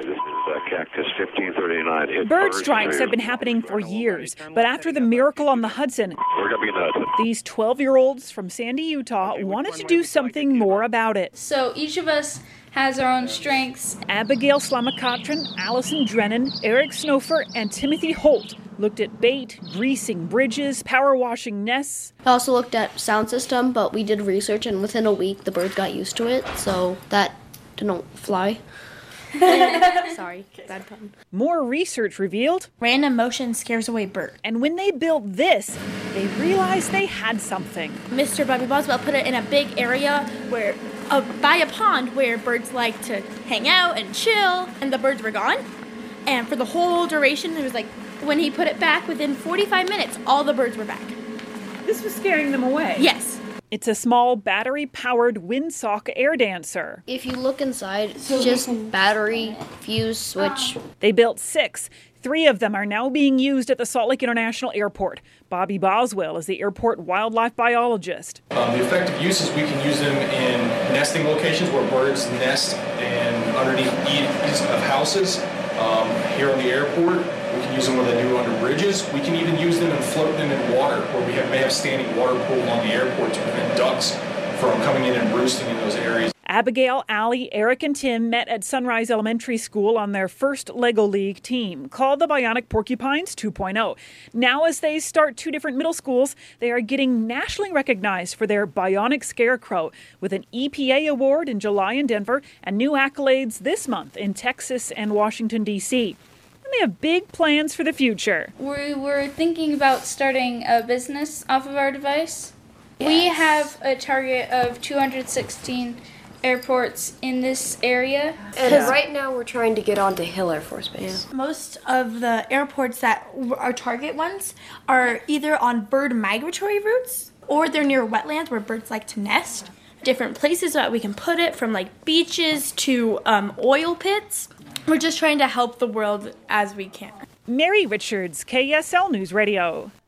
This is Cactus 1539. Bird strikes have been happening for years, but after the miracle on the Hudson, We're going to be in the Hudson. these 12-year-olds from Sandy, Utah wanted to do something more about it. So each of us has our own strengths. Abigail Slamakatran, Allison Drennan, Eric Snofer, and Timothy Holt looked at bait, greasing bridges, power washing nests. I also looked at sound system, but we did research, and within a week the birds got used to it, so that didn't fly. Sorry, bad pun. More research revealed, Random motion scares away birds. and when they built this, they realized they had something. Mr. Bobby Boswell put it in a big area where, by a pond where birds like to hang out and chill, and the birds were gone. And for the whole duration, it was like when he put it back, within 45 minutes, all the birds were back. This was scaring them away. Yes. It's a small battery-powered windsock air dancer. If you look inside, it's just battery, fuse, switch. They built 6. 3 of them are now being used at the Salt Lake International Airport. Bobby Boswell is the airport wildlife biologist. The effective uses, we can use them in nesting locations where birds nest and underneath eaves of houses. Here on the airport, we can use them where they do under bridges. We can even use them and float them in water where we may have standing water pool along the airport to prevent ducks from coming in and roosting in those areas. Abigail, Allie, Eric, and Tim met at Sunrise Elementary School on their first LEGO League team, called the Bionic Porcupines 2.0. Now, as they start 2 different middle schools, they are getting nationally recognized for their Bionic Scarecrow, with an EPA award in July in Denver and new accolades this month in Texas and Washington, D.C. And they have big plans for the future. We were thinking about starting a business off of our device. Yes. We have a target of 216 airports in this area. And right now we're trying to get onto Hill Air Force Base. Yeah. Most of the airports that are target ones are either on bird migratory routes or they're near wetlands where birds like to nest. Different places that we can put it, from like beaches to oil pits. We're just trying to help the world as we can. Mary Richards, KSL News Radio.